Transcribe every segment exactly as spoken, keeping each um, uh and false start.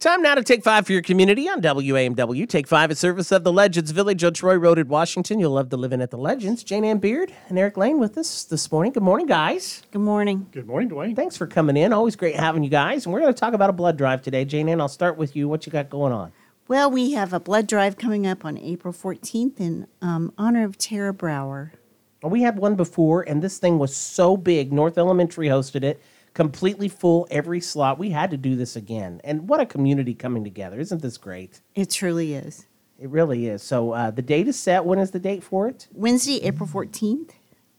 Time now to Take Five for your community on W A M W. Take Five is service of the Legends Village on Troy Road in Washington. You'll love to live in at the Legends. Jane Ann Beard and Eric Lane with us this morning. Good morning, guys. Good morning. Good morning, Dwayne. Thanks for coming in. Always great having you guys. And we're going to talk about a blood drive today. Jane Ann, I'll start with you. What you got going on? Well, we have a blood drive coming up on April fourteenth in um, honor of Tara Brower. Well, we had one before, and this thing was so big. North Elementary hosted it. Completely full, every slot. We had to do this again. And what a community coming together. Isn't this great? It truly is. It really is. So uh, the date is set. When is the date for it? Wednesday, April fourteenth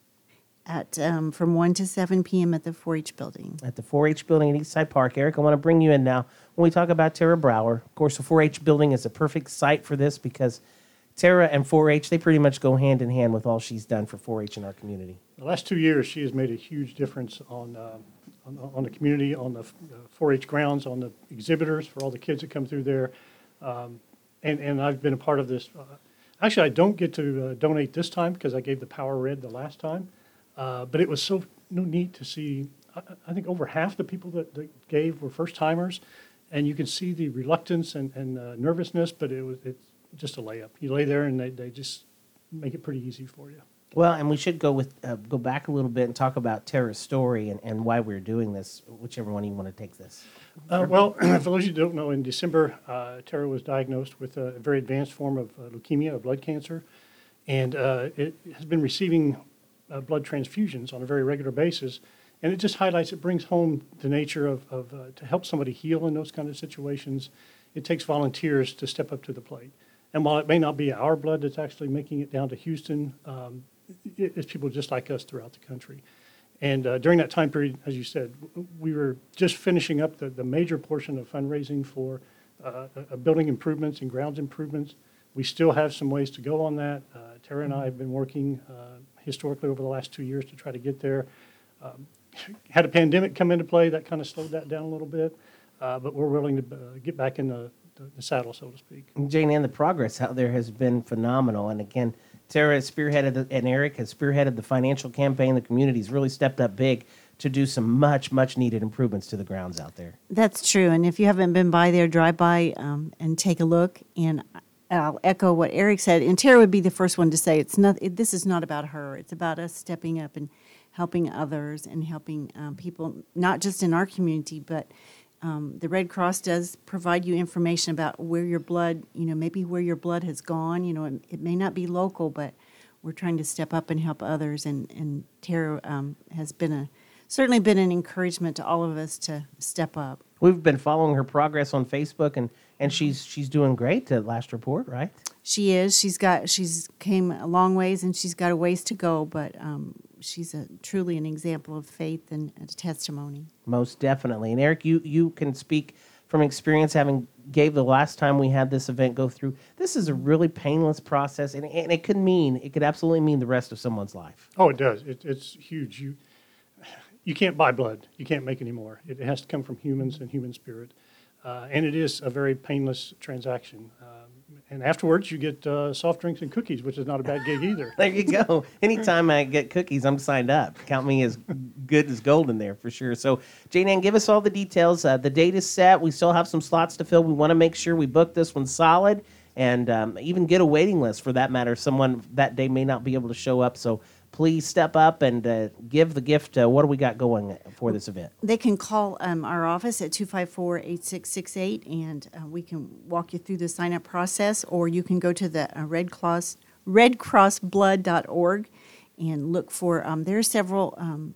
at um, from one to seven p.m. at the four H building. At the four H building at Eastside Park. Eric, I want to bring you in now. When we talk about Tara Brower, of course, the four H building is a perfect site for this because Tara and four H, they pretty much go hand in hand with all she's done for four H in our community. The last two years, she has made a huge difference on uh, on, on the community, on the four H grounds, on the exhibitors for all the kids that come through there. Um, and, and I've been a part of this. Uh, actually, I don't get to uh, donate this time because I gave the Power Red the last time. Uh, but it was so neat to see, I, I think over half the people that, that gave were first-timers. And you can see the reluctance and, and uh, nervousness, but it was it's just a layup. You lay there and they, they just make it pretty easy for you. Well, and we should go with uh, go back a little bit and talk about Tara's story and, and why we're doing this, whichever one you want to take this. Uh, well, for those who don't know, in December, uh, Tara was diagnosed with a very advanced form of uh, leukemia, a blood cancer, and uh, it has been receiving uh, blood transfusions on a very regular basis. And it just highlights, it brings home the nature of, of uh, to help somebody heal in those kind of situations, it takes volunteers to step up to the plate. And while it may not be our blood that's actually making it down to Houston, um, it, it's people just like us throughout the country. And uh, during that time period, as you said, we were just finishing up the, the major portion of fundraising for uh, uh, building improvements and grounds improvements. We still have some ways to go on that. Uh, Tara and I have been working uh, historically over the last two years to try to get there. Um, had a pandemic come into play, that kind of slowed that down a little bit. Uh, but we're willing to uh, get back in the, the, the saddle, so to speak. Jane Ann, the progress out there has been phenomenal. And again, Tara has spearheaded, the, and Eric has spearheaded the financial campaign. The community's really stepped up big to do some much, much needed improvements to the grounds out there. That's true. And if you haven't been by there, drive by um, and take a look. And I'll echo what Eric said. And Tara would be the first one to say, it's not. It, this is not about her. It's about us stepping up and helping others and helping um, people, not just in our community, but um, the Red Cross does provide you information about where your blood, you know, maybe where your blood has gone. You know, it, it may not be local, but we're trying to step up and help others. And, and Tara um, has been a certainly been an encouragement to all of us to step up. We've been following her progress on Facebook, and, and she's she's doing great at last report, right? She is. She's got. She's came a long ways, and she's got a ways to go. But um, she's a truly an example of faith and a testimony. Most definitely. And Eric, you you can speak from experience, having gave the last time we had this event go through. This is a really painless process, and, and it could mean it could absolutely mean the rest of someone's life. Oh, it does. It, it's huge. You you can't buy blood. You can't make any more. It has to come from humans and human spirit. Uh, and it is a very painless transaction. Um, and afterwards, you get uh, soft drinks and cookies, which is not a bad gig either. There you go. Anytime I get cookies, I'm signed up. Count me as good as gold in there for sure. So, Jane Ann, give us all the details. Uh, the date is set. We still have some slots to fill. We want to make sure we book this one solid and um, even get a waiting list for that matter. Someone that day may not be able to show up. So, please step up and uh, give the gift. Uh, what do we got going for this event? They can call um, our office at two five four, eight six six eight, and uh, we can walk you through the sign-up process, or you can go to the uh, Red Cross, red cross blood dot org and look for, um, there are several um,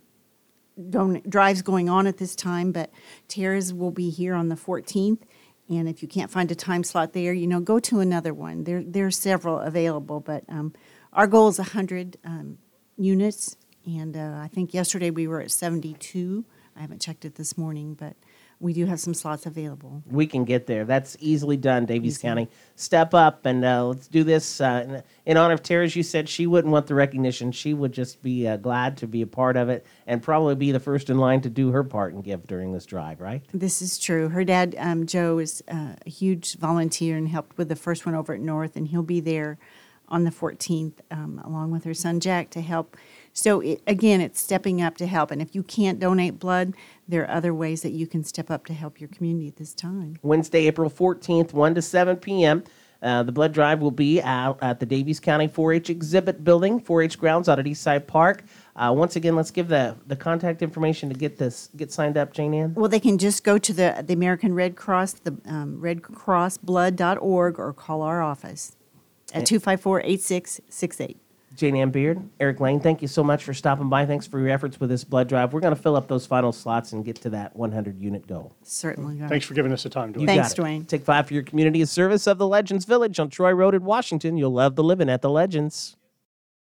don- drives going on at this time, but Tara's will be here on the fourteenth, and if you can't find a time slot there, you know, go to another one. There, there are several available, but um, our goal is one hundred um, units, and uh, I think yesterday we were at seventy-two. I haven't checked it this morning, but we do have some slots available. We can get there. That's easily done, Davies Easy. County. Step up and uh, let's do this. Uh, in, in honor of Tara, as you said, she wouldn't want the recognition. She would just be uh, glad to be a part of it and probably be the first in line to do her part and give during this drive, right? This is true. Her dad, um, Joe, is uh, a huge volunteer and helped with the first one over at North, and he'll be there on the fourteenth, um, along with her son Jack, to help So it, again, it's stepping up to help. And if you can't donate blood, there are other ways that you can step up to help your community at this time. Wednesday, April fourteenth, one to seven p.m. Uh, the blood drive will be out at the Davies County four H Exhibit Building, four H grounds out at Eastside Park. Uh, once again, let's give the, the contact information to get this get signed up, Jane Ann. Well, they can just go to the, the American Red Cross, the um, red cross blood dot org, or call our office at two five four, eight six six eight. Jane Ann Beard, Eric Lane, thank you so much for stopping by. Thanks for your efforts with this blood drive. We're going to fill up those final slots and get to that one hundred unit goal. Certainly. Got Thanks for giving us the time, Dwayne. You Thanks, got it. Dwayne. Take five for your community service of the Legends Village on Troy Road in Washington. You'll love the living at the Legends.